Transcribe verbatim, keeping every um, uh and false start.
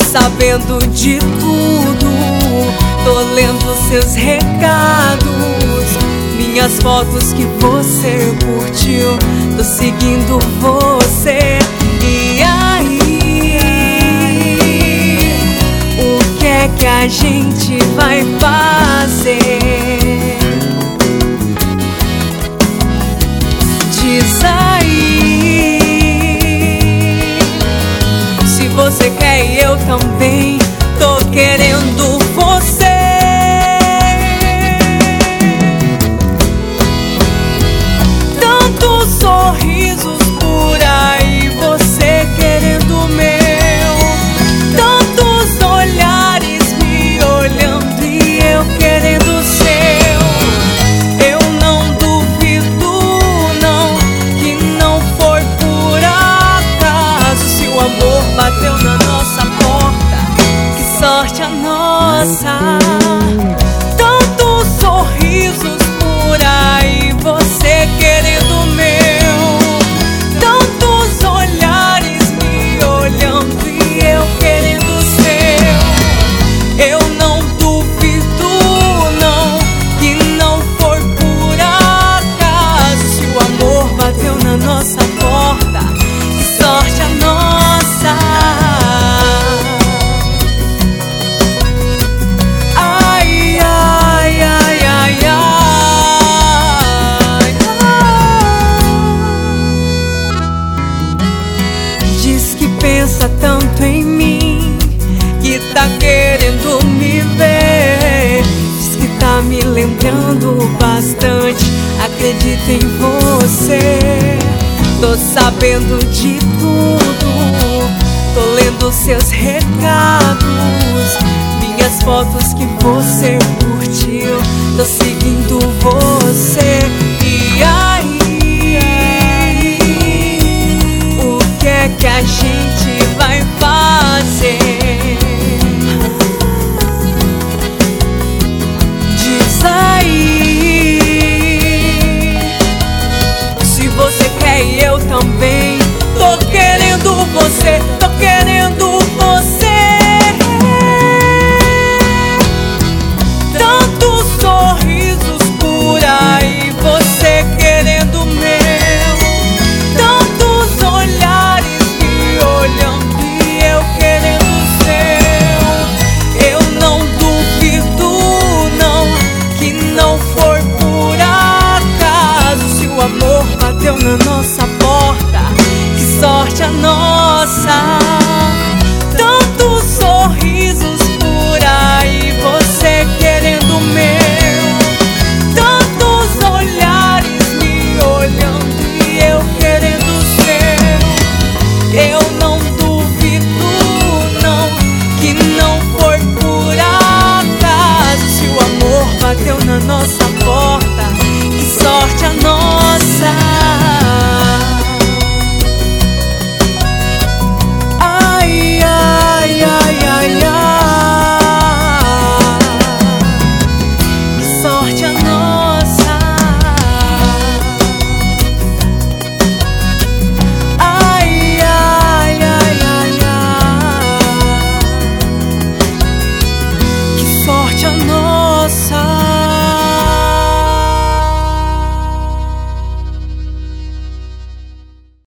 sabendo de tudo, tô lendo seus recados, minhas fotos que você curtiu, tô seguindo você. E aí, o que é que a gente vai fazer? Diz aí, se você quer e eu também tô querendo você. Tantos sorrisos por aí, você querendo o meu, tantos olhares me olhando e eu querendo o seu. Eu não duvido não, que não foi por acaso, se o amor bateu na nossa porta, que sorte a nossa. Tantos sorrisos por aí, você querendo o meu, tantos olhares me olhando e eu querendo o seu. Eu não duvido não, que não foi por acaso, se o amor bateu na nossa porta, que sorte a nossa. Ai, ai, ai, ai, ai. Diz que pensa tanto em mim, que tá querendo me ver, diz que tá me lembrando bastante, acredito em você. Tô sabendo de tudo, tô lendo seus recados, minhas fotos que você